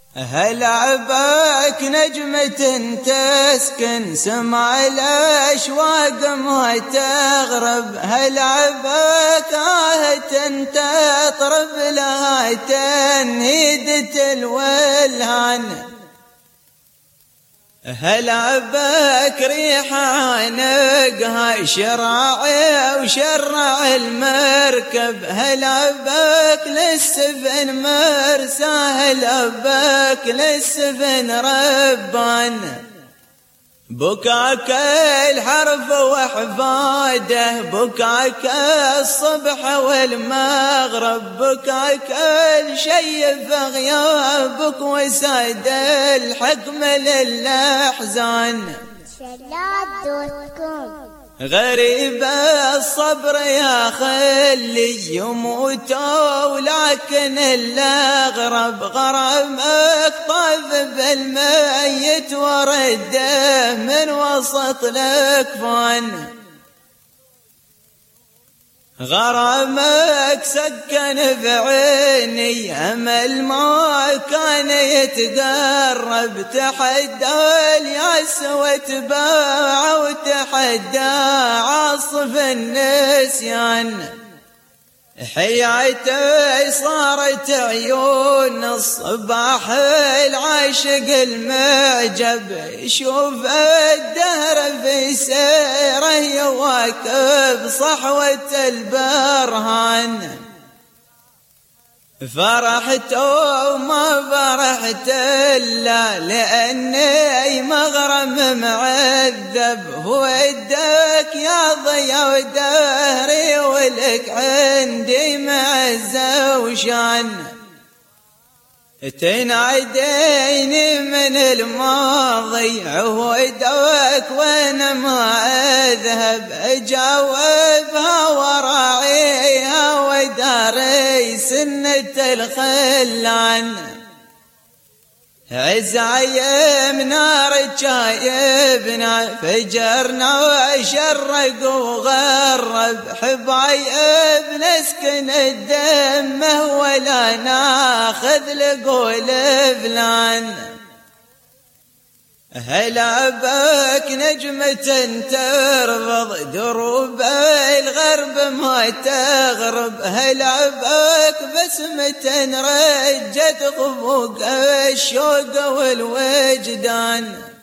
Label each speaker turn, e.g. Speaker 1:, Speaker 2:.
Speaker 1: هل عباك نجمة تسكن سمع الأشواق ما تغرب، هل عباك آهة تطرب لها تنهيدة الولهان، هل عباك ريح عنقها شراعي وشرع المركب، هل عباك للسفن مرسى، هل عباك للسفن ربان، بكاك الحرف وحفاده، بكاك الصبح والمغرب، بكاك الشيف غيابك وساد الحكم للأحزان. غريب الصبر يا خلي يموتوا ولكن الأغرب، غرامك طاف بالميت ورده من وسط الأكفان، غرامك سكن بعيني أمل ما كان يتقرب، تحدى الياس وتباع وتحدى عاصف النسيان، حياتي صارت عيون الصباح العاشق المعجب، يشوف الدهر في سيره يواكب صحوة البرهان، فرحت وما فرحت إلا لأني مغرم معذب، ودك يا ضيا ودهري ولك عندي معزة وشان، تنعديني من الماضي عهودك وانا ما اذهب، اجاوبها وراعيها وداري سنة الخلان، عز عيم نار جايبنا فجرنا وشرق وغرب، حبايب نسكن الدمه ولا ناخذ لقول فلان، هل عباك نجمة ترفض دروب الغرب ما تغرب، هل عباك بسمة رجت خفوق الشوق والوجدان.